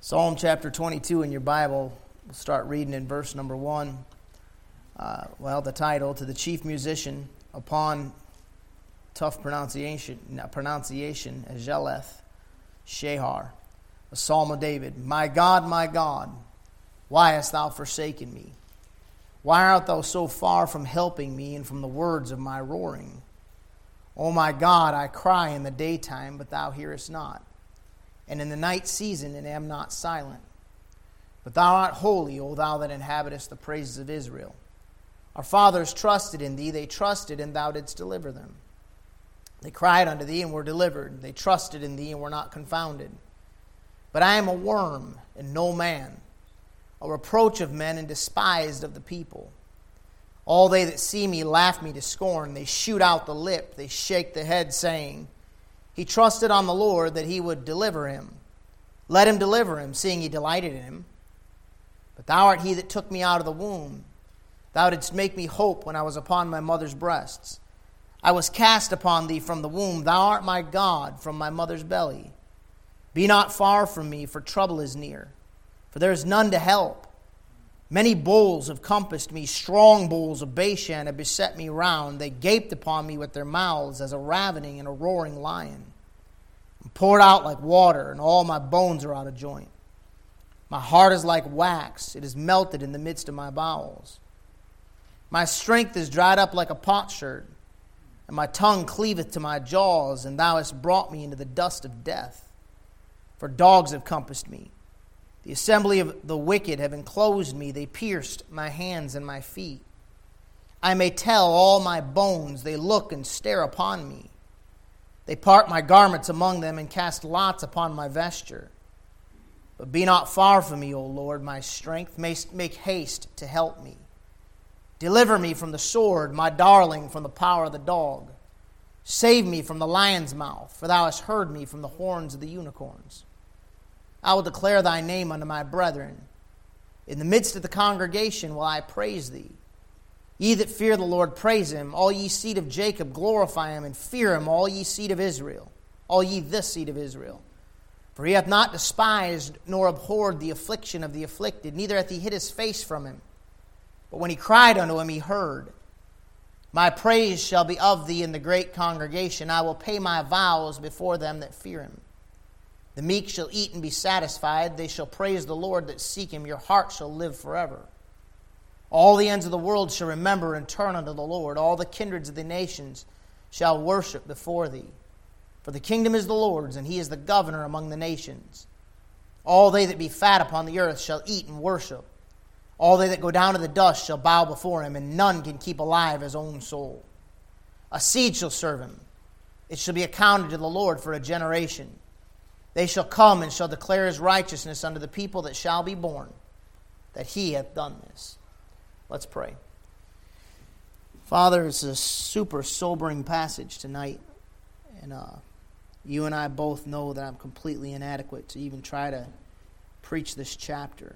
Psalm chapter 22 in your Bible, we'll start reading in verse number 1. The title, To the Chief Musician, upon tough pronunciation, Ajeleth Shehar, a psalm of David. My God, why hast thou forsaken me? Why art thou so far from helping me and from the words of my roaring? O my God, I cry in the daytime, but thou hearest not, and in the night season, and am not silent. But thou art holy, O thou that inhabitest the praises of Israel. Our fathers trusted in thee, they trusted, and thou didst deliver them. They cried unto thee, and were delivered. They trusted in thee, and were not confounded. But I am a worm, and no man, a reproach of men, and despised of the people. All they that see me laugh me to scorn. They shoot out the lip, they shake the head, saying, He trusted on the Lord that he would deliver him. Let him deliver him, seeing he delighted in him. But thou art he that took me out of the womb. Thou didst make me hope when I was upon my mother's breasts. I was cast upon thee from the womb. Thou art my God from my mother's belly. Be not far from me, for trouble is near, for there is none to help. Many bulls have compassed me, strong bulls of Bashan have beset me round. They gaped upon me with their mouths as a ravening and a roaring lion. I'm poured out like water, and all my bones are out of joint. My heart is like wax, it is melted in the midst of my bowels. My strength is dried up like a potsherd, and my tongue cleaveth to my jaws, and thou hast brought me into the dust of death. For dogs have compassed me. The assembly of the wicked have enclosed me. They pierced my hands and my feet. I may tell all my bones. They look and stare upon me. They part my garments among them and cast lots upon my vesture. But be not far from me, O Lord, my strength. Make haste to help me. Deliver me from the sword, my darling, from the power of the dog. Save me from the lion's mouth, for thou hast heard me from the horns of the unicorns. I will declare thy name unto my brethren. In the midst of the congregation will I praise thee. Ye that fear the Lord, praise him. All ye seed of Jacob, glorify him, and fear him, all ye seed of Israel. All ye this seed of Israel. For he hath not despised nor abhorred the affliction of the afflicted, neither hath he hid his face from him. But when he cried unto him, he heard. My praise shall be of thee in the great congregation. I will pay my vows before them that fear him. The meek shall eat and be satisfied. They shall praise the Lord that seek him. Your heart shall live forever. All the ends of the world shall remember and turn unto the Lord. All the kindreds of the nations shall worship before thee. For the kingdom is the Lord's, and he is the governor among the nations. All they that be fat upon the earth shall eat and worship. All they that go down to the dust shall bow before him, and none can keep alive his own soul. A seed shall serve him. It shall be accounted to the Lord for a generation. They shall come and shall declare his righteousness unto the people that shall be born, that he hath done this. Let's pray. Father, it's a super sobering passage tonight, and you and I both know that I'm completely inadequate to even try to preach this chapter.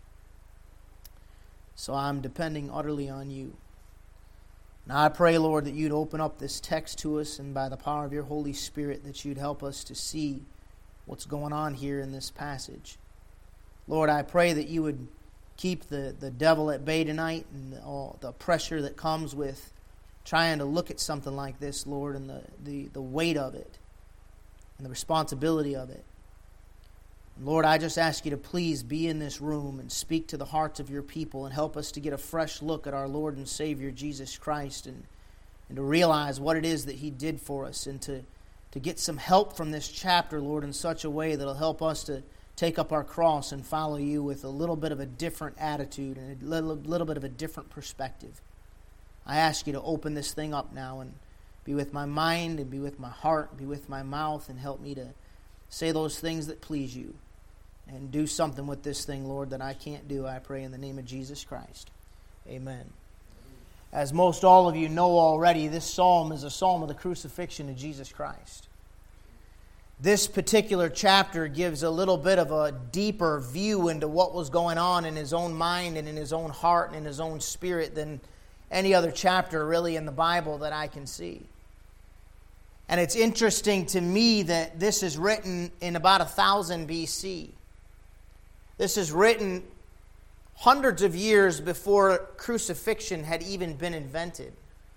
So I'm depending utterly on you. Now I pray, Lord, that you'd open up this text to us, and by the power of your Holy Spirit, that you'd help us to see what's going on here in this passage. Lord, I pray that you would keep the devil at bay tonight, and all the pressure that comes with trying to look at something like this, Lord, and the weight of it and the responsibility of it. Lord, I just ask you to please be in this room and speak to the hearts of your people and help us to get a fresh look at our Lord and Savior Jesus Christ, and to realize what it is that he did for us, and to get some help from this chapter, Lord, in such a way that will help us to take up our cross and follow you with a little bit of a different attitude and a little bit of a different perspective. I ask you to open this thing up now and be with my mind and be with my heart, be with my mouth, and help me to say those things that please you and do something with this thing, Lord, that I can't do. I pray in the name of Jesus Christ. Amen. As most all of you know already, this psalm is a psalm of the crucifixion of Jesus Christ. This particular chapter gives a little bit of a deeper view into what was going on in his own mind and in his own heart and in his own spirit than any other chapter really in the Bible that I can see. And it's interesting to me that this is written in about 1000 BC. This is written hundreds of years before crucifixion had even been invented.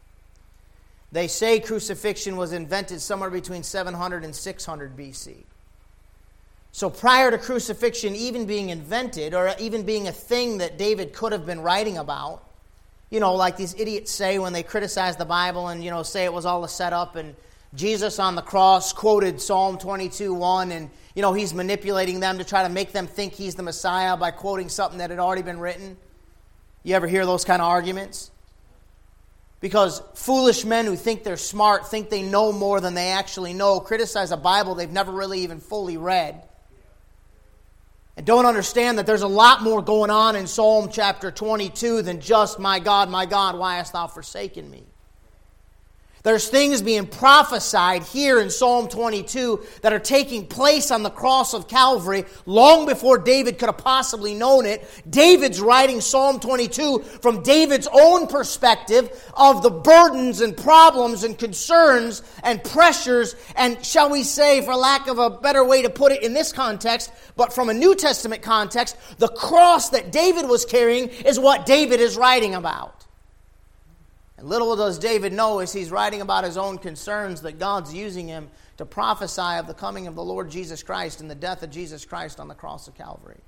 They say crucifixion was invented somewhere between 700 and 600 BC. So prior to crucifixion even being invented, or even being a thing that David could have been writing about, like these idiots say when they criticize the Bible and, say it was all a setup, and Jesus on the cross quoted Psalm 22:1, and, he's manipulating them to try to make them think he's the Messiah by quoting something that had already been written. You ever hear those kind of arguments? Because foolish men who think they're smart, think they know more than they actually know, criticize a Bible they've never really even fully read, and don't understand that there's a lot more going on in Psalm chapter 22 than just, my God, why hast thou forsaken me? There's things being prophesied here in Psalm 22 that are taking place on the cross of Calvary long before David could have possibly known it. David's writing Psalm 22 from David's own perspective of the burdens and problems and concerns and pressures and, shall we say, for lack of a better way to put it in this context, but from a New Testament context, the cross that David was carrying is what David is writing about. And little does David know, as he's writing about his own concerns, that God's using him to prophesy of the coming of the Lord Jesus Christ and the death of Jesus Christ on the cross of Calvary.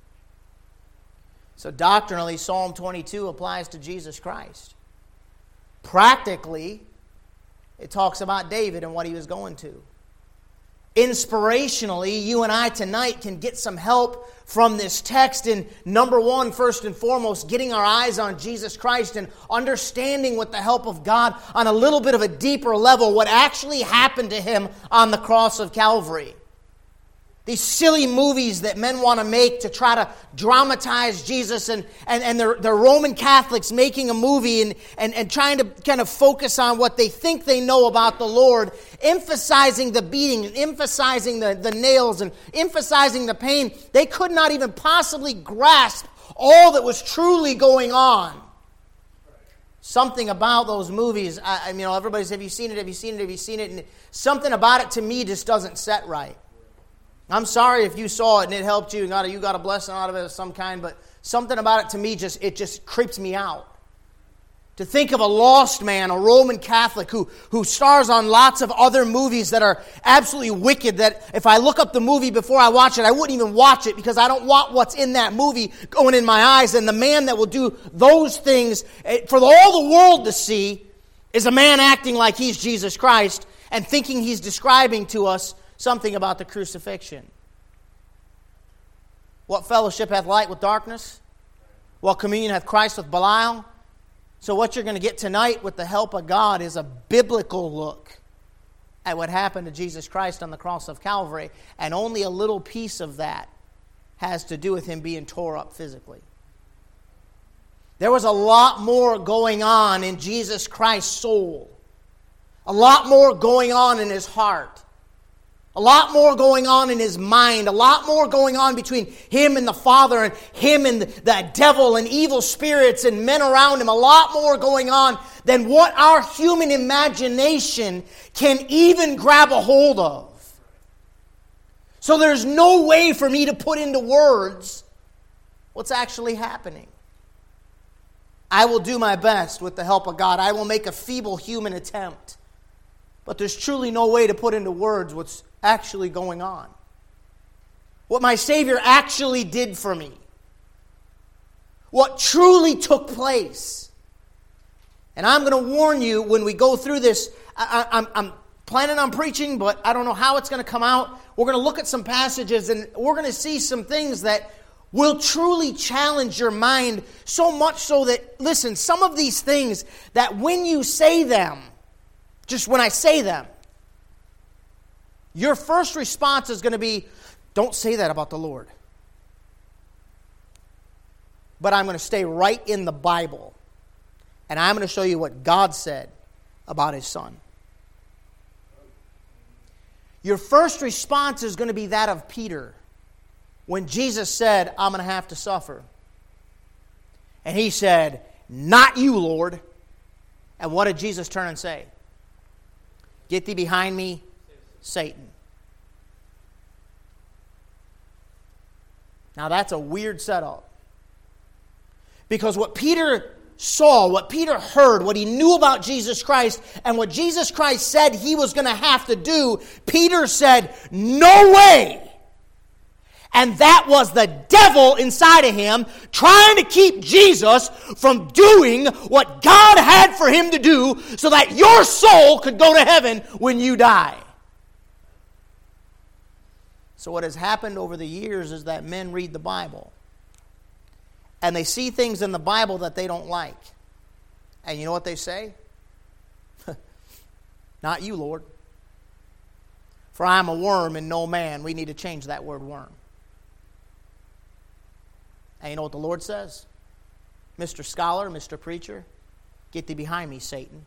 So doctrinally, Psalm 22 applies to Jesus Christ. Practically, it talks about David and what he was going to. Inspirationally, you and I tonight can get some help from this text in, number one, first and foremost, getting our eyes on Jesus Christ and understanding with the help of God on a little bit of a deeper level what actually happened to him on the cross of Calvary. These silly movies that men want to make to try to dramatize Jesus, and they're Roman Catholics making a movie and trying to kind of focus on what they think they know about the Lord, emphasizing the beating, and emphasizing the nails, and emphasizing the pain. They could not even possibly grasp all that was truly going on. Something about those movies, everybody says, have you seen it, have you seen it, have you seen it? And something about it to me just doesn't set right. I'm sorry if you saw it and it helped you and you got a blessing out of it of some kind, but something about it to me just creeps me out. To think of a lost man, a Roman Catholic who stars on lots of other movies that are absolutely wicked, that if I look up the movie before I watch it, I wouldn't even watch it because I don't want what's in that movie going in my eyes. And the man that will do those things for all the world to see is a man acting like he's Jesus Christ and thinking he's describing to us something about the crucifixion. What fellowship hath light with darkness? What communion hath Christ with Belial? So what you're going to get tonight with the help of God is a biblical look at what happened to Jesus Christ on the cross of Calvary, and only a little piece of that has to do with him being tore up physically. There was a lot more going on in Jesus Christ's soul, a lot more going on in his heart, a lot more going on in his mind, a lot more going on between him and the Father and him and the devil and evil spirits and men around him. A lot more going on than what our human imagination can even grab a hold of. So there's no way for me to put into words what's actually happening. I will do my best with the help of God. I will make a feeble human attempt. But there's truly no way to put into words what's actually going on. What my Savior actually did for me. What truly took place. And I'm going to warn you when we go through this, I'm planning on preaching, but I don't know how it's going to come out. We're going to look at some passages and we're going to see some things that will truly challenge your mind, so much so that, listen, some of these things that when you say them, just when I say them, your first response is going to be, don't say that about the Lord. But I'm going to stay right in the Bible. And I'm going to show you what God said about his Son. Your first response is going to be that of Peter. When Jesus said, I'm going to have to suffer. And he said, not you, Lord. And what did Jesus turn and say? Get thee behind me, Satan. Now that's a weird setup. Because what Peter saw, what Peter heard, what he knew about Jesus Christ, and what Jesus Christ said he was going to have to do, Peter said, "No way!" And that was the devil inside of him trying to keep Jesus from doing what God had for him to do so that your soul could go to heaven when you die. So what has happened over the years is that men read the Bible and they see things in the Bible that they don't like. And you know what they say? "Not you, Lord. For I am a worm and no man." We need to change that word worm. And you know what the Lord says? "Mr. Scholar, Mr. Preacher, get thee behind me, Satan."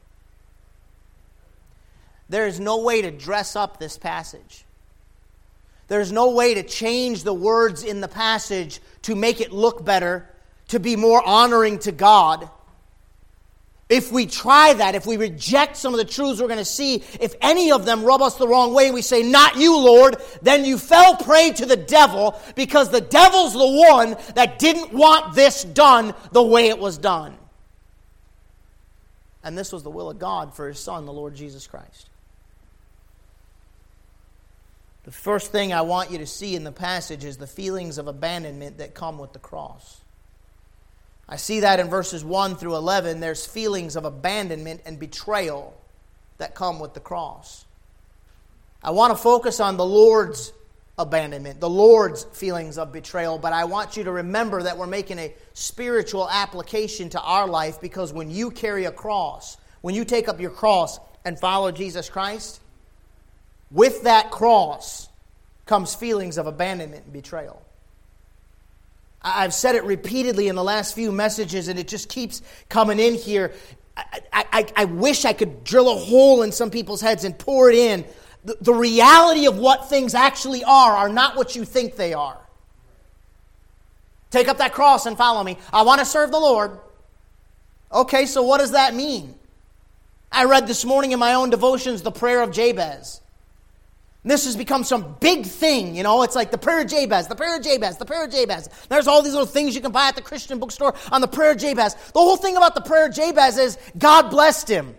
There is no way to dress up this passage. There's no way to change the words in the passage to make it look better, to be more honoring to God. If we try that, if we reject some of the truths we're going to see, if any of them rub us the wrong way and we say, "Not you, Lord," then you fell prey to the devil, because the devil's the one that didn't want this done the way it was done. And this was the will of God for His Son, the Lord Jesus Christ. The first thing I want you to see in the passage is the feelings of abandonment that come with the cross. I see that in verses 1 through 11. There's feelings of abandonment and betrayal that come with the cross. I want to focus on the Lord's abandonment, the Lord's feelings of betrayal, but I want you to remember that we're making a spiritual application to our life, because when you carry a cross, when you take up your cross and follow Jesus Christ, with that cross comes feelings of abandonment and betrayal. I've said it repeatedly in the last few messages, and it just keeps coming in here. I wish I could drill a hole in some people's heads and pour it in. The reality of what things actually are not what you think they are. Take up that cross and follow me. I want to serve the Lord. Okay, so what does that mean? I read this morning in my own devotions the prayer of Jabez. This has become some big thing, you know. It's like the prayer of Jabez, the prayer of Jabez, the prayer of Jabez. There's all these little things you can buy at the Christian bookstore on the prayer of Jabez. The whole thing about the prayer of Jabez is God blessed him.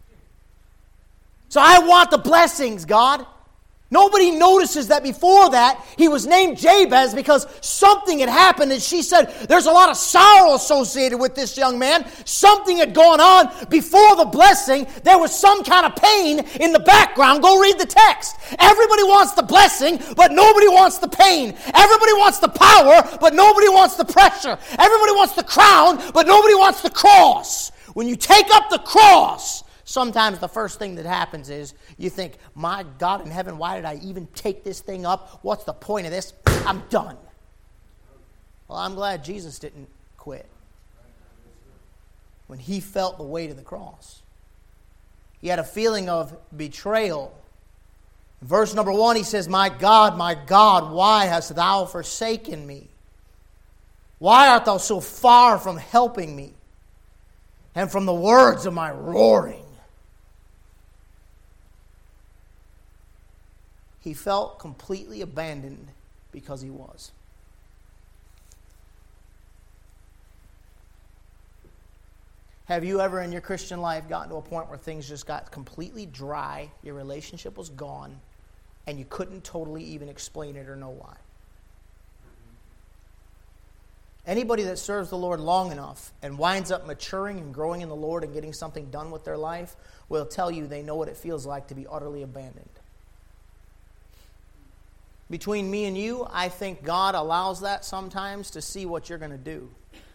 So I want the blessings, God. Nobody notices that before that he was named Jabez because something had happened, and she said there's a lot of sorrow associated with this young man. Something had gone on before the blessing. There was some kind of pain in the background. Go read the text. Everybody wants the blessing, but nobody wants the pain. Everybody wants the power, but nobody wants the pressure. Everybody wants the crown, but nobody wants the cross. When you take up the cross, sometimes the first thing that happens is you think, "My God in heaven, why did I even take this thing up? What's the point of this? I'm done." Well, I'm glad Jesus didn't quit when he felt the weight of the cross. He had a feeling of betrayal. In verse number 1, he says, my God, why hast thou forsaken me? Why art thou so far from helping me and from the words of my roaring?" He felt completely abandoned because he was. Have you ever in your Christian life gotten to a point where things just got completely dry, your relationship was gone, and you couldn't totally even explain it or know why? Anybody that serves the Lord long enough and winds up maturing and growing in the Lord and getting something done with their life will tell you they know what it feels like to be utterly abandoned. Between me and you, I think God allows that sometimes to see what you're going to do.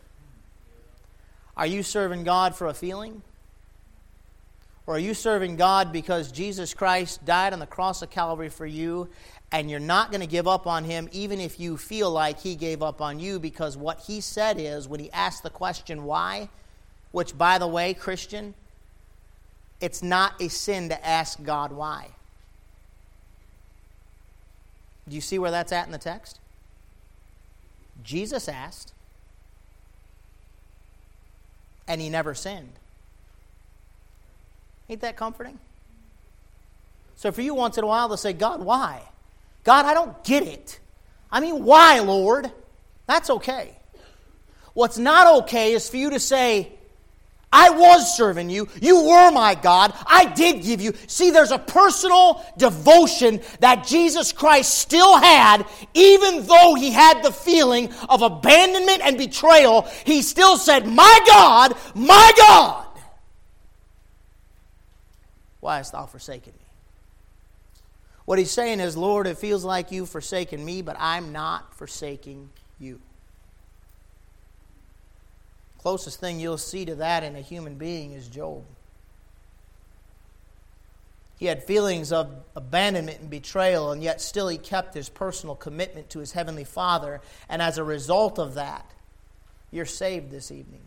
Are you serving God for a feeling? Or are you serving God because Jesus Christ died on the cross of Calvary for you, and you're not going to give up on Him even if you feel like He gave up on you? Because what He said is, when He asked the question why, which, by the way, Christian, it's not a sin to ask God why. Do you see where that's at in the text? Jesus asked, and He never sinned. Ain't that comforting? So for you, once in a while, they'll say, "God, why? God, I don't get it. I mean, why, Lord?" That's okay. What's not okay is for you to say, I was serving you. You were my God. I did give you. See, there's a personal devotion that Jesus Christ still had, even though he had the feeling of abandonment and betrayal. He still said, my God, why hast thou forsaken me? What he's saying is, Lord, it feels like you've forsaken me, but I'm not forsaking you. Closest thing you'll see to that in a human being is Job. He had feelings of abandonment and betrayal, and yet still he kept his personal commitment to his heavenly Father. And as a result of that, you're saved this evening.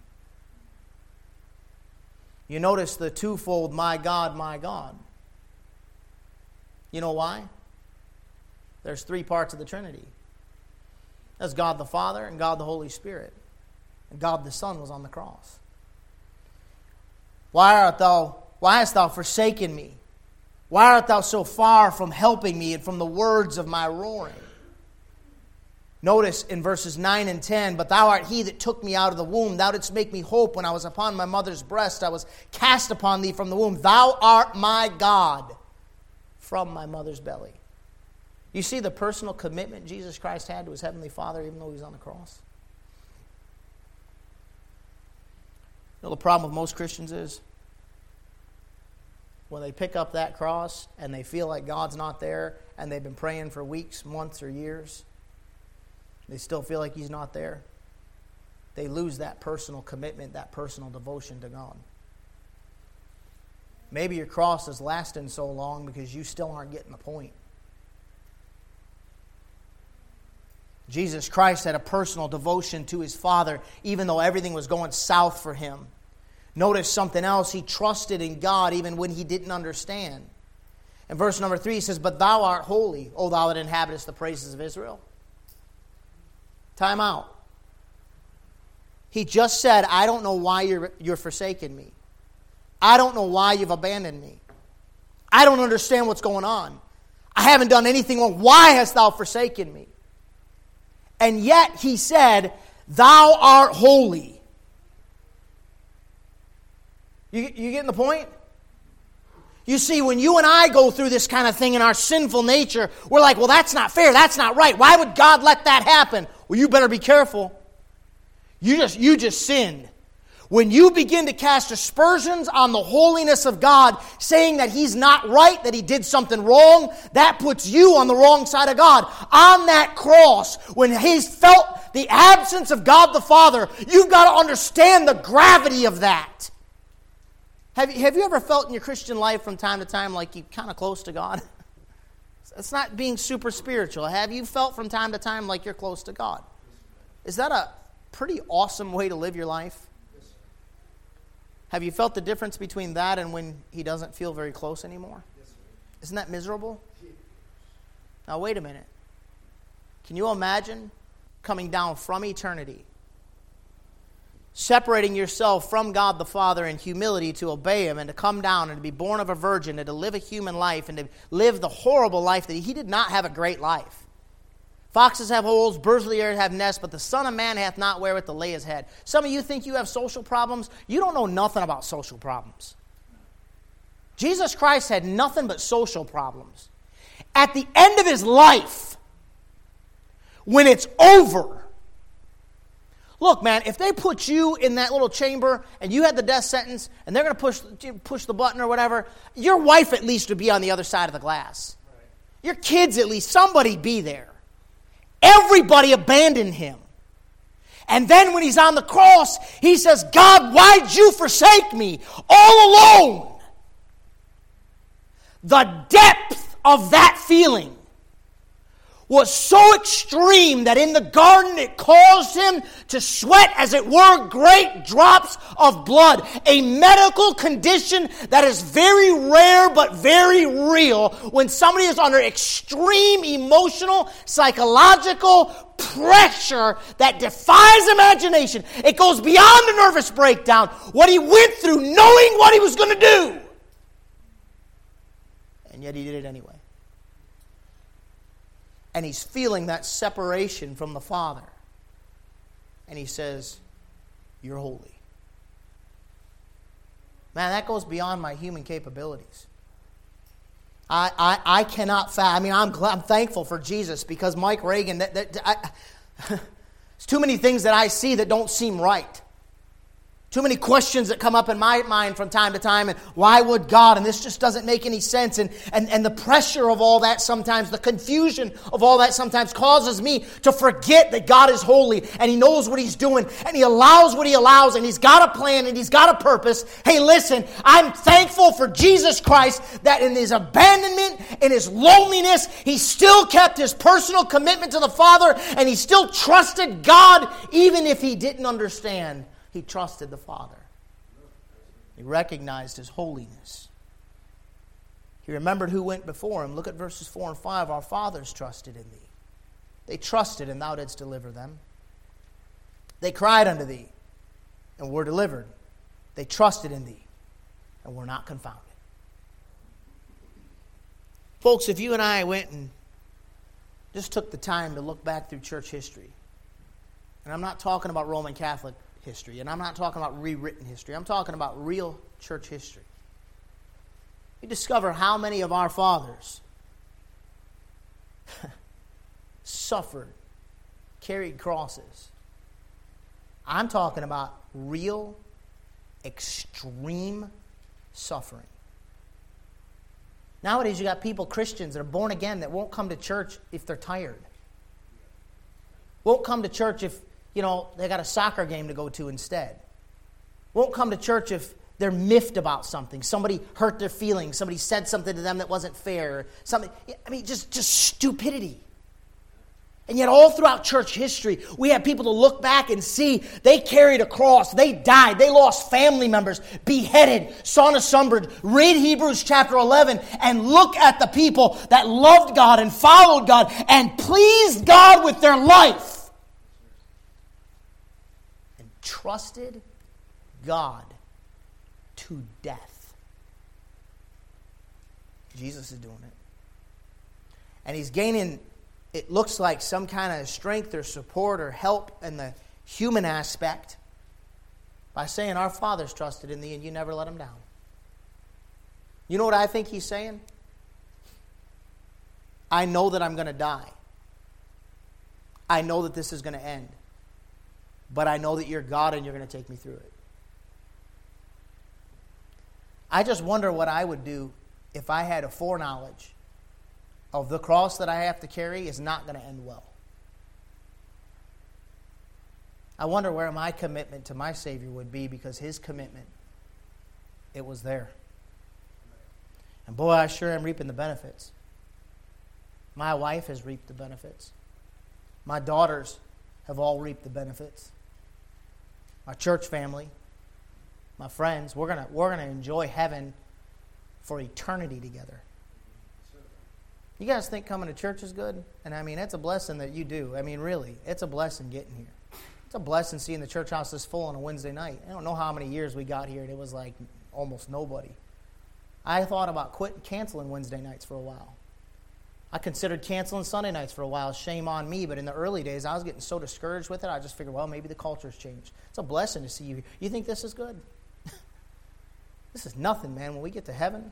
You notice the twofold, my God, my God. You know why? There's three parts of the Trinity. That's God the Father and God the Holy Spirit. And God the Son was on the cross. Why hast thou forsaken me? Why art thou so far from helping me and from the words of my roaring? Notice in verses 9 and 10, but thou art he that took me out of the womb. Thou didst make me hope when I was upon my mother's breast. I was cast upon thee from the womb. Thou art my God from my mother's belly. You see the personal commitment Jesus Christ had to his heavenly Father even though he was on the cross? You know the problem with most Christians is? When they pick up that cross and they feel like God's not there and they've been praying for weeks, months, or years, they still feel like he's not there. They lose that personal commitment, that personal devotion to God. Maybe your cross is lasting so long because you still aren't getting the point. Jesus Christ had a personal devotion to his Father even though everything was going south for him. Notice something else. He trusted in God even when he didn't understand. In verse number 3 he says, but thou art holy, O thou that inhabitest the praises of Israel. Time out. He just said, I don't know why you're forsaken me. I don't know why you've abandoned me. I don't understand what's going on. I haven't done anything wrong. Why hast thou forsaken me? And yet he said, thou art holy. You getting the point? You see, when you and I go through this kind of thing in our sinful nature, we're like, well, that's not fair. That's not right. Why would God let that happen? Well, you better be careful. You just sinned. When you begin to cast aspersions on the holiness of God, saying that he's not right, that he did something wrong, that puts you on the wrong side of God. On that cross, when he felt the absence of God the Father, you've got to understand the gravity of that. Have you ever felt in your Christian life from time to time like you're kind of close to God? It's not being super spiritual. Have you felt from time to time like you're close to God? Is that a pretty awesome way to live your life? Have you felt the difference between that and when he doesn't feel very close anymore? Isn't that miserable? Now wait a minute. Can you imagine coming down from eternity, separating yourself from God the Father in humility to obey him and to come down and to be born of a virgin and to live a human life and to live the horrible life that he did not have a great life? Foxes have holes, birds of the air have nests, but the Son of Man hath not wherewith to lay his head. Some of you think you have social problems. You don't know nothing about social problems. Jesus Christ had nothing but social problems. At the end of his life, when it's over, look, man, if they put you in that little chamber and you had the death sentence and they're going to push the button or whatever, your wife at least would be on the other side of the glass. Right. Your kids at least, somebody be there. Everybody abandoned him. And then when he's on the cross, he says, God, why'd you forsake me all alone? The depth of that feeling was so extreme that in the garden it caused him to sweat, as it were, great drops of blood. A medical condition that is very rare but very real when somebody is under extreme emotional, psychological pressure that defies imagination. It goes beyond a nervous breakdown. What he went through knowing what he was going to do. And yet he did it anyway. And he's feeling that separation from the Father. and he says, "You're holy." Man, that goes beyond my human capabilities. I cannot I'm thankful for Jesus, because Mike Reagan, there's too many things that I see that don't seem right. Too many questions that come up in my mind from time to time, and why would God, and this just doesn't make any sense, and the pressure of all that sometimes, the confusion of all that sometimes causes me to forget that God is holy, and He knows what He's doing, and He allows what He allows, and He's got a plan, and He's got a purpose. Hey, listen, I'm thankful for Jesus Christ, that in His abandonment, in His loneliness, He still kept His personal commitment to the Father, and He still trusted God, even if He didn't understand. He trusted the Father. He recognized His holiness. He remembered who went before Him. Look at verses 4 and 5. Our fathers trusted in Thee. They trusted, and Thou didst deliver them. They cried unto Thee, and were delivered. They trusted in Thee, and were not confounded. Folks, if you and I went and just took the time to look back through church history, and I'm not talking about Roman Catholic history, and I'm not talking about rewritten history. I'm talking about real church history. You discover how many of our fathers suffered, carried crosses. I'm talking about real, extreme suffering. Nowadays, you got people, Christians, that are born again, that won't come to church if they're tired. Won't come to church if they got a soccer game to go to instead. Won't come to church if they're miffed about something. Somebody hurt their feelings. Somebody said something to them that wasn't fair. Just stupidity. And yet all throughout church history, we have people to look back and see they carried a cross. They died. They lost family members, beheaded, sawn asunder. Read Hebrews chapter 11 and look at the people that loved God and followed God and pleased God with their life. Trusted God to death. Jesus is doing it. And He's gaining, it looks like, some kind of strength or support or help in the human aspect by saying, our fathers trusted in Thee and You never let them down. You know what I think He's saying? I know that I'm going to die. I know that this is going to end. But I know that You're God and You're going to take me through it. I just wonder what I would do if I had a foreknowledge of the cross that I have to carry is not going to end well. I wonder where my commitment to my Savior would be, because His commitment, it was there. And boy, I sure am reaping the benefits. My wife has reaped the benefits. My daughters have all reaped the benefits. My church family, my friends, we're gonna enjoy heaven for eternity together. You guys think coming to church is good? And it's a blessing that you do. Really, it's a blessing getting here. It's a blessing seeing the church house this full on a Wednesday night. I don't know how many years we got here, and it was like almost nobody. I thought about canceling Wednesday nights for a while. I considered canceling Sunday nights for a while. Shame on me, but in the early days, I was getting so discouraged with it, I just figured, well, maybe the culture's changed. It's a blessing to see you. You think this is good? This is nothing, man, when we get to heaven.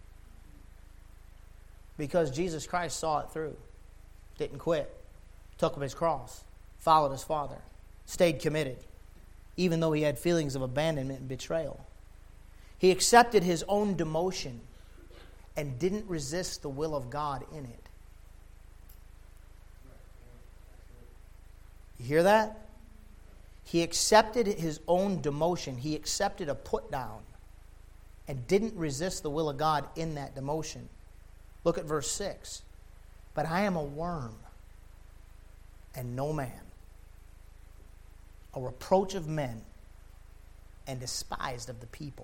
Because Jesus Christ saw it through. Didn't quit. Took up His cross. Followed His Father. Stayed committed. Even though He had feelings of abandonment and betrayal. He accepted His own demotion and didn't resist the will of God in it. You hear that? He accepted His own demotion. He accepted a put down and didn't resist the will of God in that demotion. Look at verse 6. But I am a worm and no man, a reproach of men and despised of the people.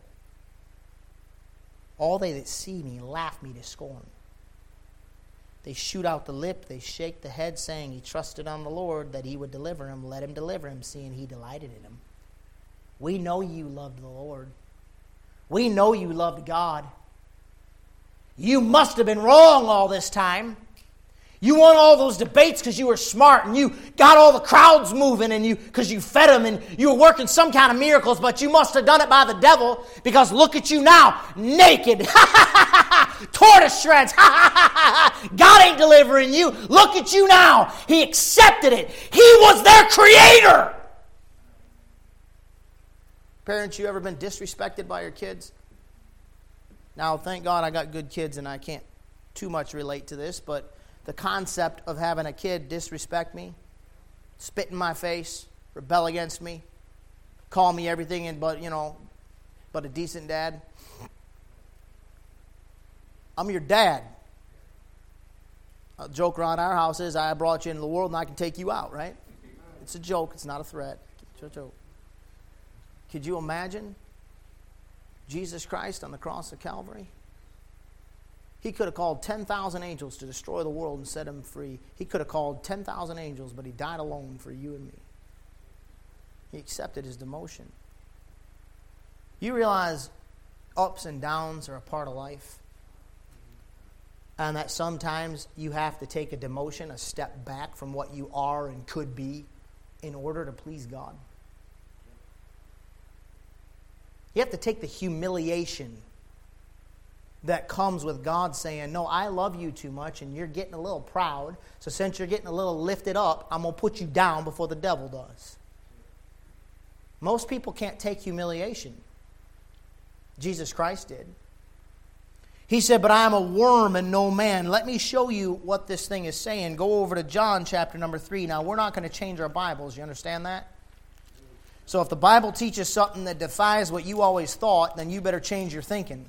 All they that see me laugh me to scorn. They shoot out the lip, they shake the head, saying, He trusted on the Lord that He would deliver him. Let Him deliver him, seeing He delighted in him. We know you loved the Lord. We know you loved God. You must have been wrong all this time. You won all those debates because you were smart and you got all the crowds moving and because you fed them and you were working some kind of miracles, but you must have done it by the devil because look at you now, naked, torn to shreds. God ain't delivering you. Look at you now. He accepted it. He was their creator. Parents, you ever been disrespected by your kids? Now, thank God I got good kids and I can't too much relate to this, but the concept of having a kid disrespect me, spit in my face, rebel against me, call me everything but a decent dad. I'm your dad. A joke around our house is I brought you into the world and I can take you out, right? It's a joke. It's not a threat. It's a joke. Could you imagine Jesus Christ on the cross of Calvary? He could have called 10,000 angels to destroy the world and set him free. He could have called 10,000 angels, but he died alone for you and me. He accepted his demotion. You realize ups and downs are a part of life? And that sometimes you have to take a demotion, a step back from what you are and could be in order to please God. You have to take the humiliation that comes with God saying, no, I love you too much and you're getting a little proud. So since you're getting a little lifted up, I'm going to put you down before the devil does. Most people can't take humiliation. Jesus Christ did. He said, but I am a worm and no man. Let me show you what this thing is saying. Go over to John chapter number 3. Now, we're not going to change our Bibles. You understand that? So if the Bible teaches something that defies what you always thought, then you better change your thinking.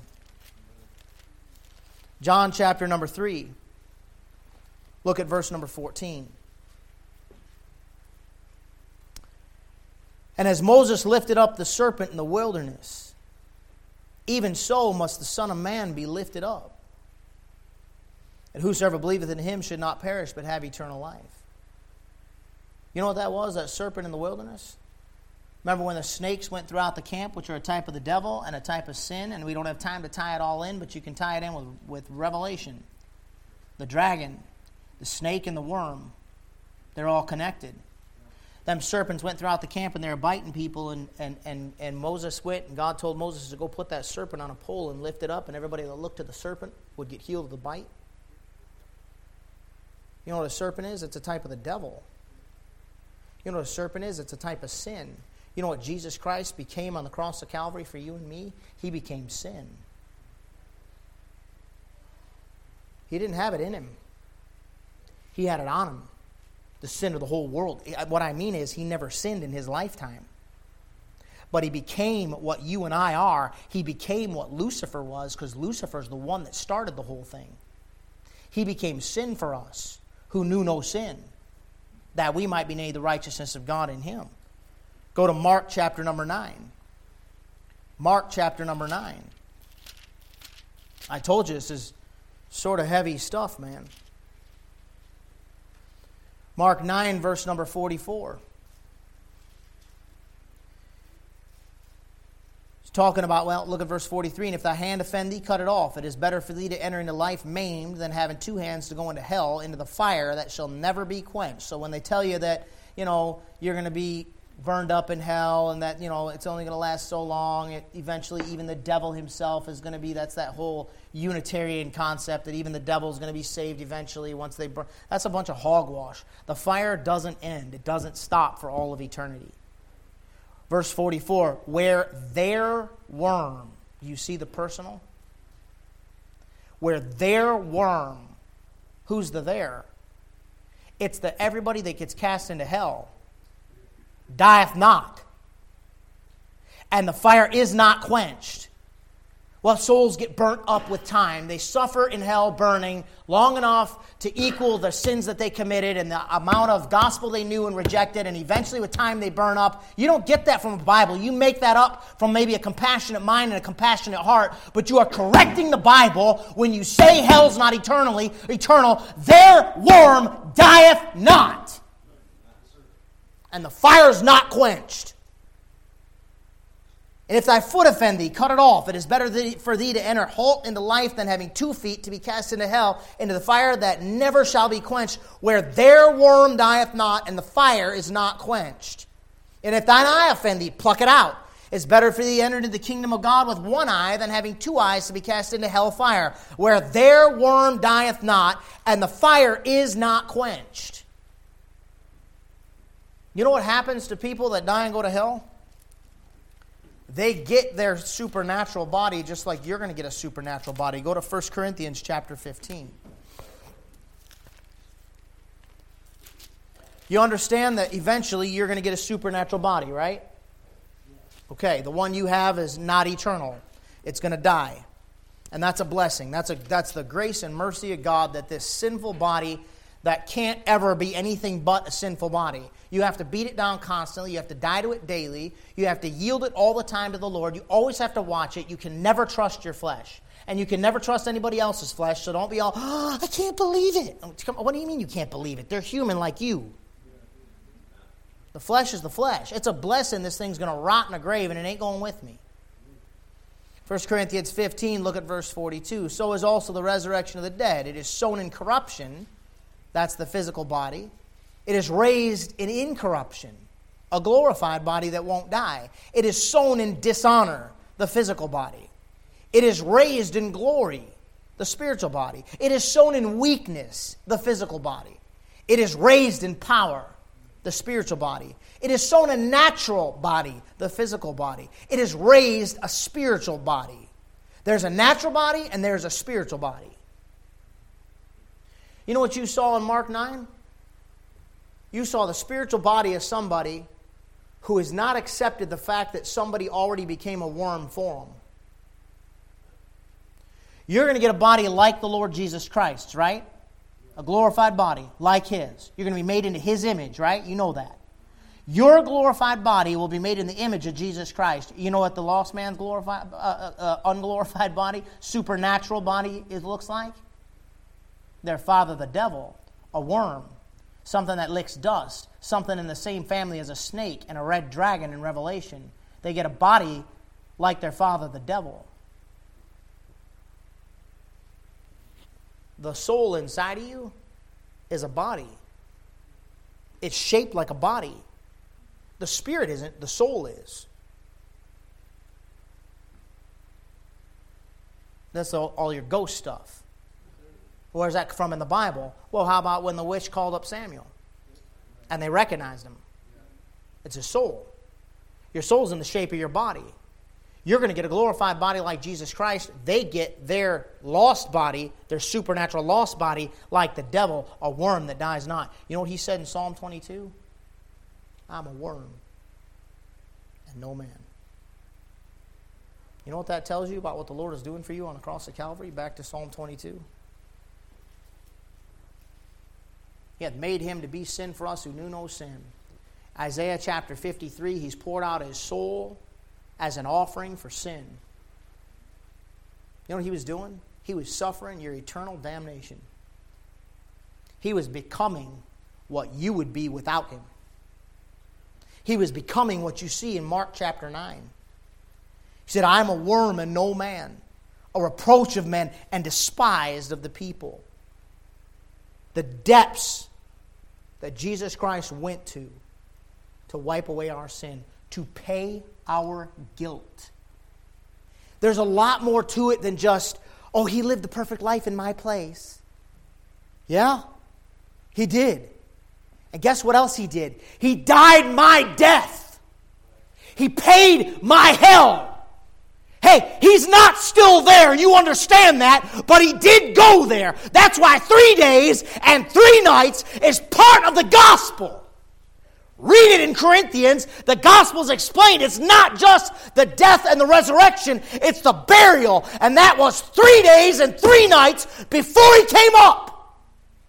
John chapter number 3. Look at verse number 14. And as Moses lifted up the serpent in the wilderness, even so must the Son of Man be lifted up. And whosoever believeth in him should not perish, but have eternal life. You know what that was, that serpent in the wilderness? Remember when the snakes went throughout the camp, which are a type of the devil and a type of sin, and we don't have time to tie it all in, but you can tie it in with Revelation. The dragon, the snake, and the worm, they're all connected. Them serpents went throughout the camp and they were biting people, and Moses went, and God told Moses to go put that serpent on a pole and lift it up, and everybody that looked at the serpent would get healed of the bite. You know what a serpent is? It's a type of the devil. You know what a serpent is? It's a type of sin. You know what Jesus Christ became on the cross of Calvary for you and me? He became sin. He didn't have it in him. He had it on him. The sin of the whole world. What I mean is he never sinned in his lifetime. But he became what you and I are. He became what Lucifer was, because Lucifer is the one that started the whole thing. He became sin for us, who knew no sin, that we might be made the righteousness of God in him. Go to Mark chapter number 9. Mark chapter number 9. I told you this is sort of heavy stuff, man. Mark 9, verse number 44. It's talking about, well, look at verse 43. And if thy hand offend thee, cut it off. It is better for thee to enter into life maimed than having two hands to go into hell, into the fire that shall never be quenched. So when they tell you that, you're going to be burned up in hell and that, it's only going to last so long, eventually even the devil himself is going to be, that's that whole Unitarian concept that even the devil is going to be saved eventually once they burn. That's a bunch of hogwash. The fire doesn't end. It doesn't stop for all of eternity. Verse 44, where their worm, you see the personal? Where their worm, who's the there? It's the everybody that gets cast into hell dieth not, and the fire is not quenched. Well, souls get burnt up with time. They suffer in hell burning long enough to equal the sins that they committed and the amount of gospel they knew and rejected, and eventually with time they burn up. You don't get that from the Bible. You make that up from maybe a compassionate mind and a compassionate heart, but you are correcting the Bible when you say hell's not eternal. Their worm dieth not, and the fire is not quenched. And if thy foot offend thee, cut it off. It is better for thee to enter halt into life than having 2 feet to be cast into hell, into the fire that never shall be quenched, where their worm dieth not, and the fire is not quenched. And if thine eye offend thee, pluck it out. It's better for thee to enter into the kingdom of God with 1 eye than having 2 eyes to be cast into hell fire, where their worm dieth not, and the fire is not quenched. You know what happens to people that die and go to hell? They get their supernatural body just like you're going to get a supernatural body. Go to 1 Corinthians chapter 15. You understand that eventually you're going to get a supernatural body, right? Okay, the one you have is not eternal. It's going to die. And that's a blessing. That's the grace and mercy of God that this sinful body that can't ever be anything but a sinful body. You have to beat it down constantly. You have to die to it daily. You have to yield it all the time to the Lord. You always have to watch it. You can never trust your flesh. And you can never trust anybody else's flesh, so don't be all, I can't believe it. What do you mean you can't believe it? They're human like you. The flesh is the flesh. It's a blessing this thing's going to rot in a grave and it ain't going with me. 1 Corinthians 15, look at verse 42. So is also the resurrection of the dead. It is sown in corruption. That's the physical body. It is raised in incorruption, a glorified body that won't die. It is sown in dishonor, the physical body. It is raised in glory, the spiritual body. It is sown in weakness, the physical body. It is raised in power, the spiritual body. It is sown a natural body, the physical body. It is raised a spiritual body. There's a natural body and there's a spiritual body. You know what you saw in Mark 9? You saw the spiritual body of somebody who has not accepted the fact that somebody already became a worm for them. You're going to get a body like the Lord Jesus Christ, right? A glorified body like His. You're going to be made into His image, right? You know that. Your glorified body will be made in the image of Jesus Christ. You know what the lost man's unglorified body, supernatural body looks like? Their father, the devil, a worm, something that licks dust, something in the same family as a snake and a red dragon in Revelation. They get a body like their father, the devil. The soul inside of you is a body. It's shaped like a body. The spirit isn't, the soul is. That's all your ghost stuff. Where's that from in the Bible? Well, how about when the witch called up Samuel? And they recognized him. It's a soul. Your soul's in the shape of your body. You're going to get a glorified body like Jesus Christ. They get their lost body, their supernatural lost body, like the devil, a worm that dies not. You know what he said in Psalm 22? I'm a worm and no man. You know what that tells you about what the Lord is doing for you on the cross of Calvary? Back to Psalm 22. He hath made him to be sin for us who knew no sin. Isaiah chapter 53, he's poured out his soul as an offering for sin. You know what he was doing? He was suffering your eternal damnation. He was becoming what you would be without him. He was becoming what you see in Mark chapter 9. He said, I am a worm and no man, a reproach of men and despised of the people. The depths that Jesus Christ went to wipe away our sin, to pay our guilt. There's a lot more to it than just, oh, he lived the perfect life in my place. Yeah, he did. And guess what else he did? He died my death. He paid my hell. Hey, he's not still there, you understand that, but he did go there. That's why 3 days and 3 nights is part of the gospel. Read it in Corinthians. The gospel's explained. It's not just the death and the resurrection, it's the burial. And that was 3 days and 3 nights before he came up.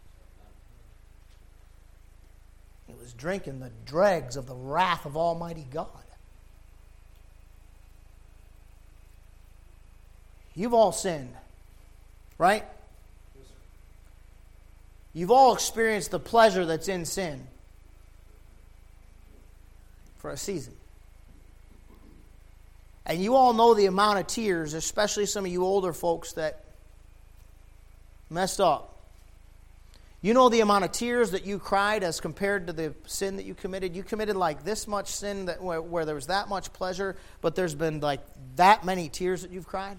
He was drinking the dregs of the wrath of Almighty God. You've all sinned, right? You've all experienced the pleasure that's in sin for a season. And you all know the amount of tears, especially some of you older folks that messed up. You know the amount of tears that you cried as compared to the sin that you committed. You committed like this much sin that where there was that much pleasure, but there's been like that many tears that you've cried.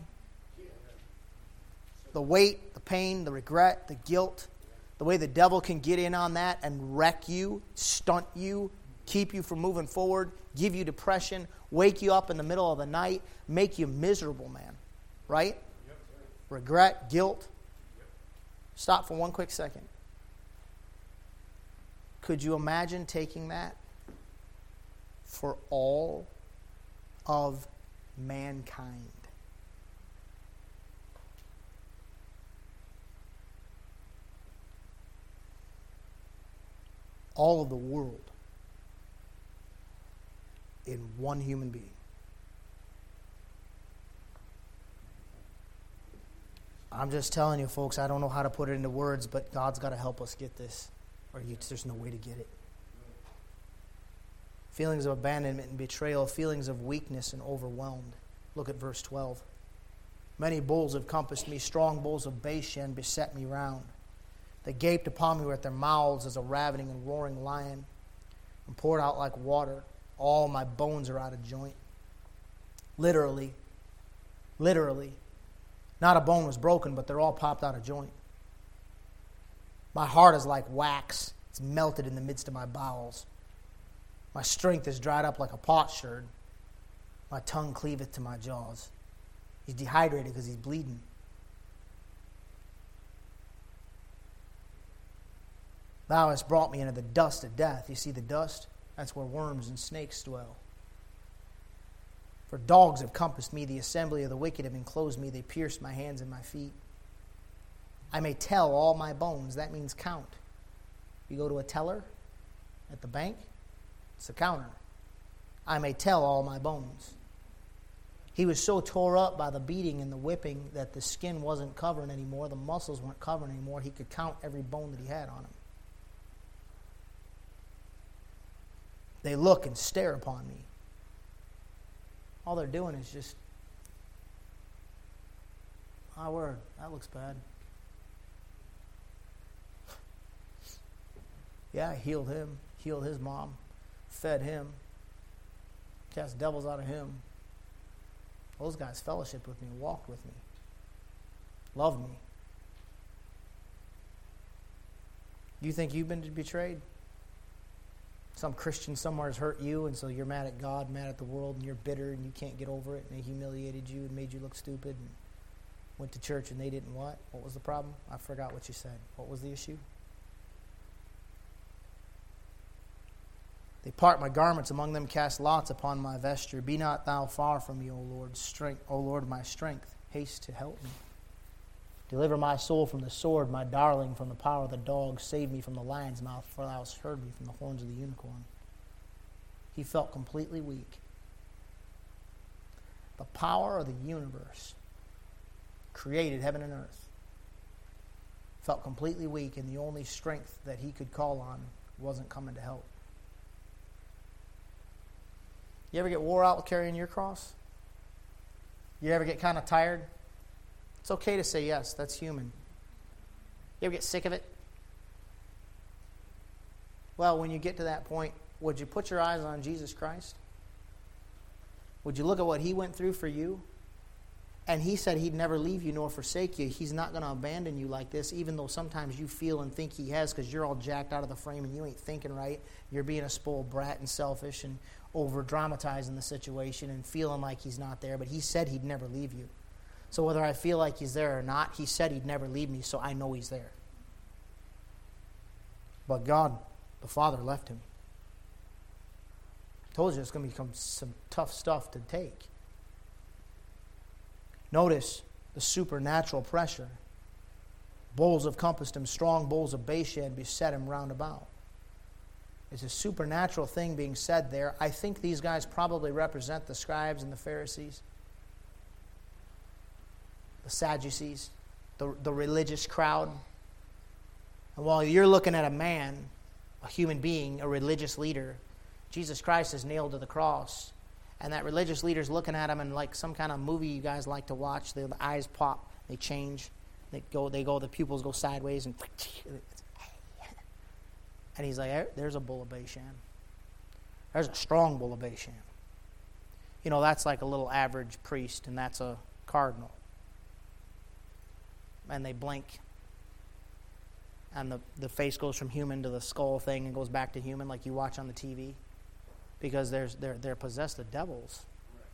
The weight, the pain, the regret, the guilt, the way the devil can get in on that and wreck you, stunt you, keep you from moving forward, give you depression, wake you up in the middle of the night, make you miserable, man. Right? Yep. Regret, guilt. Yep. Stop for one quick second. Could you imagine taking that for all of mankind? All of the world in one human being. I'm just telling you, folks, I don't know how to put it into words, but God's got to help us get this. Or there's no way to get it. Feelings of abandonment and betrayal, feelings of weakness and overwhelmed. Look at verse 12. Many bulls have compassed me, strong bulls of Bashan beset me round. They gaped upon me with their mouths as a ravening and roaring lion, and poured out like water. All my bones are out of joint. Literally. Not a bone was broken, but they're all popped out of joint. My heart is like wax. It's melted in the midst of my bowels. My strength is dried up like a potsherd. My tongue cleaveth to my jaws. He's dehydrated because he's bleeding. Thou hast brought me into the dust of death. You see the dust? That's where worms and snakes dwell. For dogs have compassed me. The assembly of the wicked have enclosed me. They pierced my hands and my feet. I may tell all my bones. That means count. You go to a teller at the bank, it's a counter. I may tell all my bones. He was so tore up by the beating and the whipping that the skin wasn't covering anymore. The muscles weren't covering anymore. He could count every bone that he had on him. They look and stare upon me. All they're doing is just, my word, that looks bad. Yeah, I healed him, healed his mom, fed him, cast devils out of him. Those guys fellowshiped with me, walked with me, loved me. You think you've been betrayed? Some Christian somewhere has hurt you, and so you're mad at God, mad at the world, and you're bitter, and you can't get over it, and they humiliated you and made you look stupid, and went to church and they didn't what? What was the problem? I forgot what you said. What was the issue? They part my garments, among them cast lots upon my vesture. Be not thou far from me, O Lord, strength, O Lord, my strength. Haste to help me. Deliver my soul from the sword, my darling from the power of the dog. Save me from the lion's mouth, for thou hast heard me from the horns of the unicorn. He felt completely weak. The power of the universe created heaven and earth. Felt completely weak, and the only strength that he could call on wasn't coming to help. You ever get wore out carrying your cross? You ever get kind of tired? It's okay to say yes. That's human. You ever get sick of it? Well, when you get to that point, would you put your eyes on Jesus Christ? Would you look at what he went through for you? And he said he'd never leave you nor forsake you. He's not going to abandon you like this, even though sometimes you feel and think he has, because you're all jacked out of the frame and you ain't thinking right. You're being a spoiled brat and selfish and over-dramatizing the situation and feeling like he's not there. But he said he'd never leave you. So whether I feel like he's there or not, he said he'd never leave me, so I know he's there. But God, the Father, left him. I told you it's going to become some tough stuff to take. Notice the supernatural pressure. Bulls have compassed him, strong bulls of Bashan beset him round about. It's a supernatural thing being said there. I think these guys probably represent the scribes and the Pharisees, the Sadducees, the religious crowd. And while you're looking at a man, a human being, a religious leader, Jesus Christ is nailed to the cross. And that religious leader's looking at him, and like some kind of movie you guys like to watch, the eyes pop, they change, the pupils go sideways, and he's like, there's a bull of Bashan. There's a strong bull of Bashan. You know, that's like a little average priest, and that's a cardinal. And they blink, and the face goes from human to the skull thing and goes back to human like you watch on the TV. Because they're possessed of devils.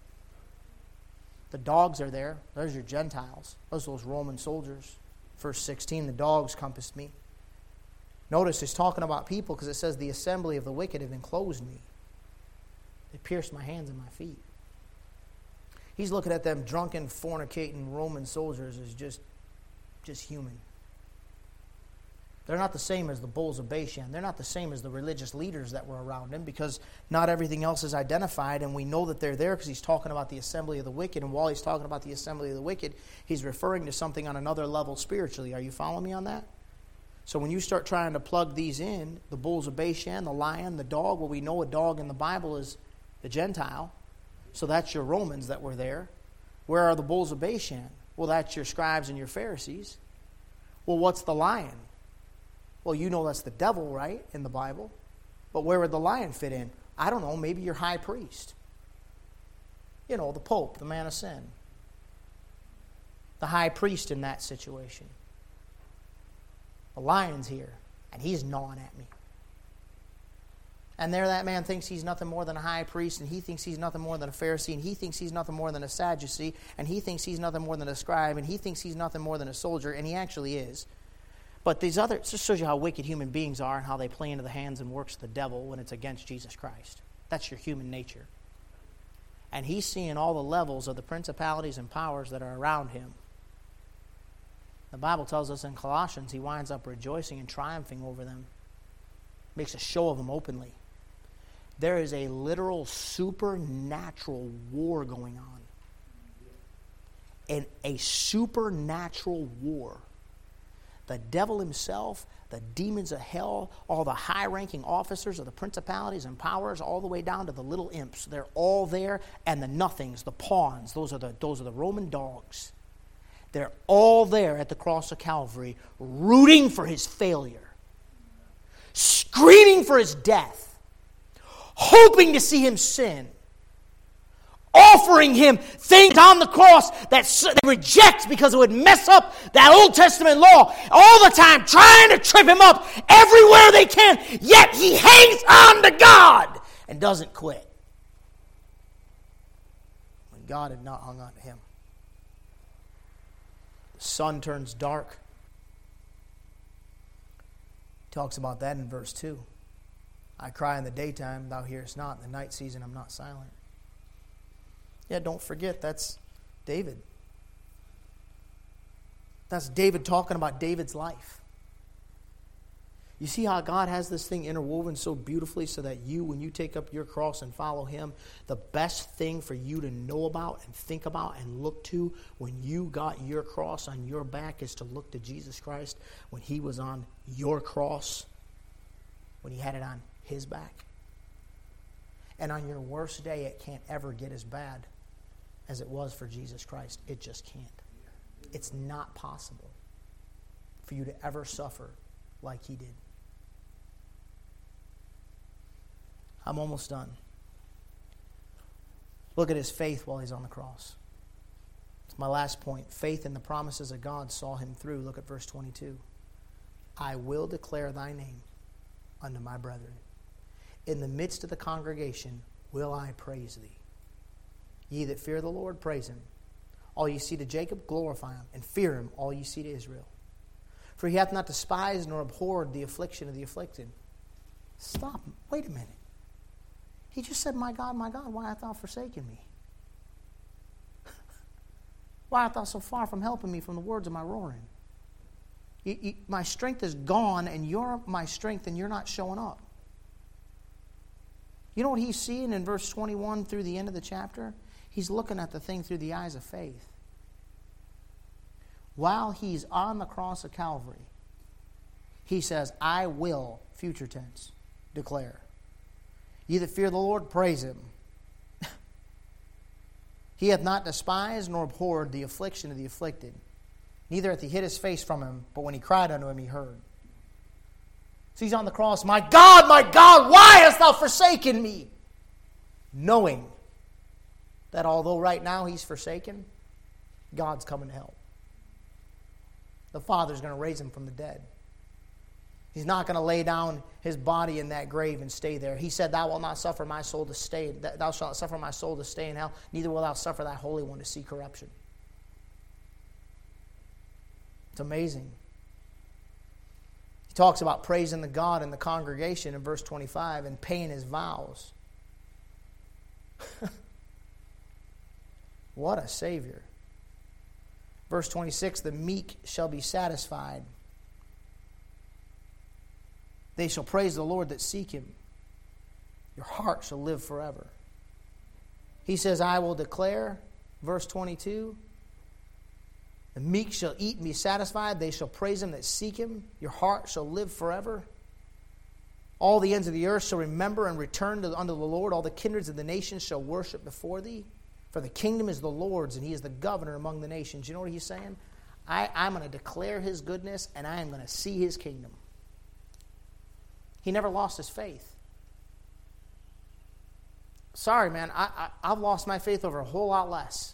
The dogs are there. Those are your Gentiles. Those are those Roman soldiers. Verse 16, the dogs compassed me. Notice he's talking about people because it says the assembly of the wicked have enclosed me. They pierced my hands and my feet. He's looking at them drunken, fornicating Roman soldiers as just human. They're not the same as the bulls of Bashan. They're not the same as the religious leaders that were around him, because not everything else is identified, and we know that they're there because he's talking about the assembly of the wicked, and while he's talking about the assembly of the wicked, he's referring to something on another level spiritually. Are you following me on that? So when you start trying to plug these in, the bulls of Bashan, the lion, the dog, well, we know a dog in the Bible is the Gentile, so that's your Romans that were there. Where are the bulls of Bashan? Well, that's your scribes and your Pharisees. Well, what's the lion? Well, you know that's the devil, right, in the Bible. But where would the lion fit in? I don't know, maybe your high priest. You know, the Pope, the man of sin. The high priest in that situation. The lion's here, and he's gnawing at me. And there that man thinks he's nothing more than a high priest, and he thinks he's nothing more than a Pharisee, and he thinks he's nothing more than a Sadducee, and he thinks he's nothing more than a scribe, and he thinks he's nothing more than a soldier, and he actually is. But these other, it just shows you how wicked human beings are and how they play into the hands and works of the devil when it's against Jesus Christ. That's your human nature. And he's seeing all the levels of the principalities and powers that are around him. The Bible tells us in Colossians he winds up rejoicing and triumphing over them. Makes a show of them openly. There is a literal supernatural war going on. And a supernatural war. The devil himself, the demons of hell, all the high-ranking officers of the principalities and powers, all the way down to the little imps. They're all there, and the nothings, the pawns, those are the Roman dogs. They're all there at the cross of Calvary, rooting for his failure, screaming for his death, hoping to see him sin, offering him things on the cross that they reject because it would mess up that Old Testament law, all the time trying to trip him up everywhere they can, yet he hangs on to God and doesn't quit. When God had not hung on to him. The sun turns dark. He talks about that in verse 2. I cry in the daytime, thou hearest not. In the night season, I'm not silent. Yeah, don't forget, that's David. That's David talking about David's life. You see how God has this thing interwoven so beautifully so that you, when you take up your cross and follow him, the best thing for you to know about and think about and look to when you got your cross on your back is to look to Jesus Christ when he was on your cross, when he had it on his back. And on your worst day, it can't ever get as bad as it was for Jesus Christ. It just can't. It's not possible for you to ever suffer like he did. I'm almost done. Look at his faith while he's on the cross. It's my last point. Faith in the promises of God saw him through. Look at verse 22. I will declare thy name unto my brethren. In the midst of the congregation will I praise thee. Ye that fear the Lord, praise him. All ye see to Jacob, glorify him, and fear him, all ye see to Israel. For he hath not despised nor abhorred the affliction of the afflicted. Stop. Wait a minute. He just said, my God, why hast thou forsaken me? Why art thou so far from helping me from the words of my roaring? My strength is gone, and you're my strength, and you're not showing up. You know what he's seeing in verse 21 through the end of the chapter? He's looking at the thing through the eyes of faith. While he's on the cross of Calvary, he says, I will, future tense, declare. Ye that fear the Lord, praise him. He hath not despised nor abhorred the affliction of the afflicted. Neither hath he hid his face from him, but when he cried unto him, he heard. So he's on the cross, my God, why hast thou forsaken me? Knowing that although right now he's forsaken, God's coming to help. The Father's going to raise him from the dead. He's not going to lay down his body in that grave and stay there. He said, thou wilt not suffer my soul to stay. Thou shalt not suffer my soul to stay in hell. Neither will thou suffer thy Holy One to see corruption. It's amazing. He talks about praising the God in the congregation in verse 25 and paying his vows. What a Savior. Verse 26, the meek shall be satisfied. They shall praise the Lord that seek him. Your heart shall live forever. He says, I will declare, verse 22, the meek shall eat and be satisfied. They shall praise him that seek him. Your heart shall live forever. All the ends of the earth shall remember and return unto the Lord. All the kindreds of the nations shall worship before thee. For the kingdom is the Lord's, and he is the governor among the nations. You know what he's saying? I'm going to declare his goodness, and I am going to see his kingdom. He never lost his faith. Sorry, man, I've lost my faith over a whole lot less.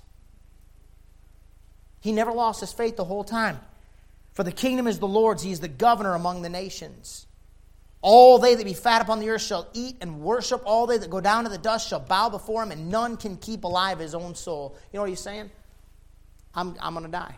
He never lost his faith the whole time. For the kingdom is the Lord's, he is the governor among the nations. All they that be fat upon the earth shall eat and worship. All they that go down to the dust shall bow before him, and none can keep alive his own soul. You know what he's saying? I'm going to die.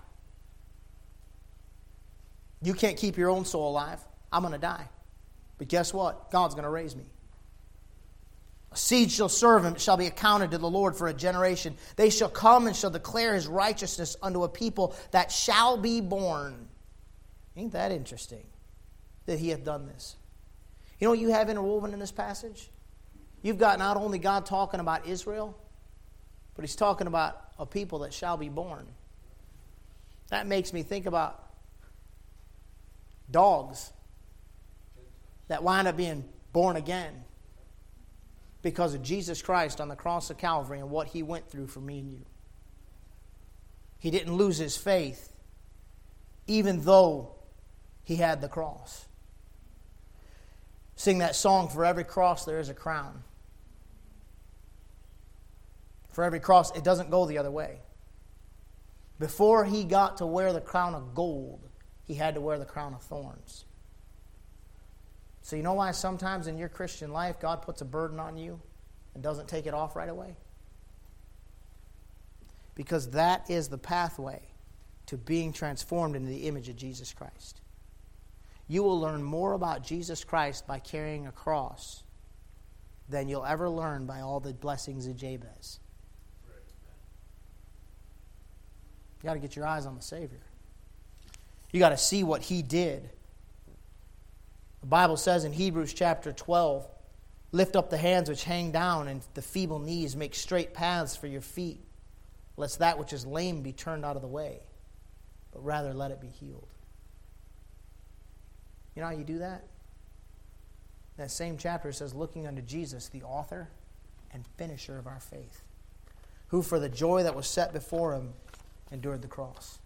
You can't keep your own soul alive. I'm going to die. But guess what? God's going to raise me. A seed shall serve him, it shall be accounted to the Lord for a generation. They shall come and shall declare his righteousness unto a people that shall be born. Ain't that interesting that he hath done this? You know what you have interwoven in this passage? You've got not only God talking about Israel, but he's talking about a people that shall be born. That makes me think about dogs that wind up being born again because of Jesus Christ on the cross of Calvary and what he went through for me and you. He didn't lose his faith even though he had the cross. Sing that song, for every cross there is a crown. For every cross, it doesn't go the other way. Before he got to wear the crown of gold, he had to wear the crown of thorns. So you know why sometimes in your Christian life God puts a burden on you and doesn't take it off right away? Because that is the pathway to being transformed into the image of Jesus Christ. You will learn more about Jesus Christ by carrying a cross than you'll ever learn by all the blessings of Jabez. You got to get your eyes on the Savior. You got to see what he did. The Bible says in Hebrews chapter 12, lift up the hands which hang down and the feeble knees, make straight paths for your feet, lest that which is lame be turned out of the way, but rather let it be healed. You know how you do that? That same chapter says, looking unto Jesus, the author and finisher of our faith, who for the joy that was set before him endured the cross.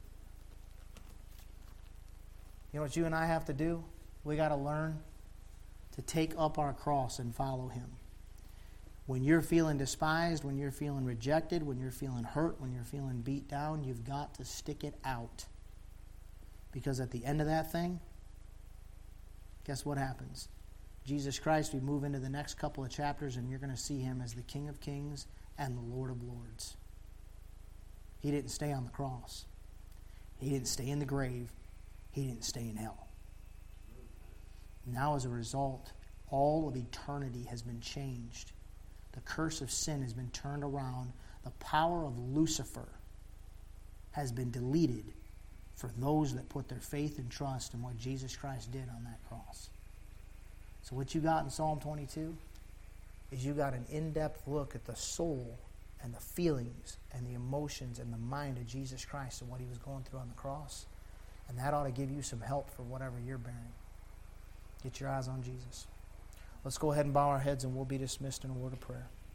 You know what you and I have to do? We got to learn to take up our cross and follow him. When you're feeling despised, when you're feeling rejected, when you're feeling hurt, when you're feeling beat down, you've got to stick it out. Because at the end of that thing, guess what happens? Jesus Christ, we move into the next couple of chapters and you're going to see him as the King of Kings and the Lord of Lords. He didn't stay on the cross. He didn't stay in the grave. He didn't stay in hell. Now as a result, all of eternity has been changed. The curse of sin has been turned around. The power of Lucifer has been deleted for those that put their faith and trust in what Jesus Christ did on that cross. So what you got in Psalm 22 is you got an in-depth look at the soul and the feelings and the emotions and the mind of Jesus Christ and what he was going through on the cross. And that ought to give you some help for whatever you're bearing. Get your eyes on Jesus. Let's go ahead and bow our heads and we'll be dismissed in a word of prayer.